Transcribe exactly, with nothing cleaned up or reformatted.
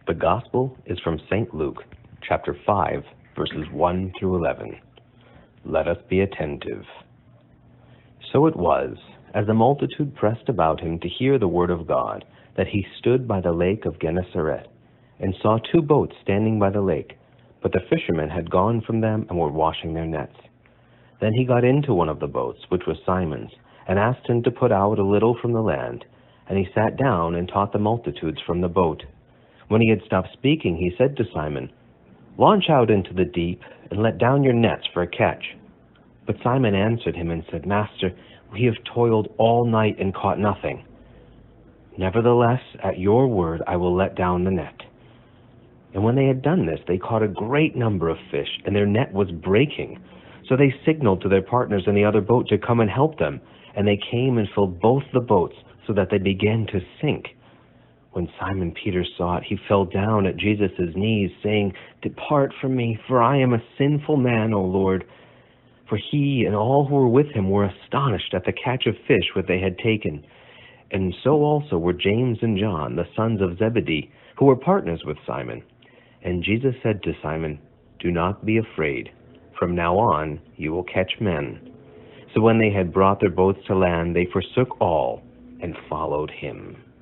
The Gospel is from Saint Luke, chapter five, verses one through eleven. Let us be attentive. So it was, as the multitude pressed about him to hear the word of God, that he stood by the lake of Gennesaret, and saw two boats standing by the lake, but the fishermen had gone from them and were washing their nets. Then he got into one of the boats, which was Simon's, and asked him to put out a little from the land. And he sat down and taught the multitudes from the boat. When he had stopped speaking, he said to Simon, "Launch out into the deep, and let down your nets for a catch." But Simon answered him and said, "Master, we have toiled all night and caught nothing. Nevertheless, at your word I will let down the net." And when they had done this, they caught a great number of fish, and their net was breaking. So they signaled to their partners in the other boat to come and help them, and they came and filled both the boats, so that they began to sink. When Simon Peter saw it, he fell down at Jesus' knees, saying, "Depart from me, for I am a sinful man, O Lord." For he and all who were with him were astonished at the catch of fish which they had taken. And so also were James and John, the sons of Zebedee, who were partners with Simon. And Jesus said to Simon, "Do not be afraid. From now on you will catch men." So when they had brought their boats to land, they forsook all and followed him.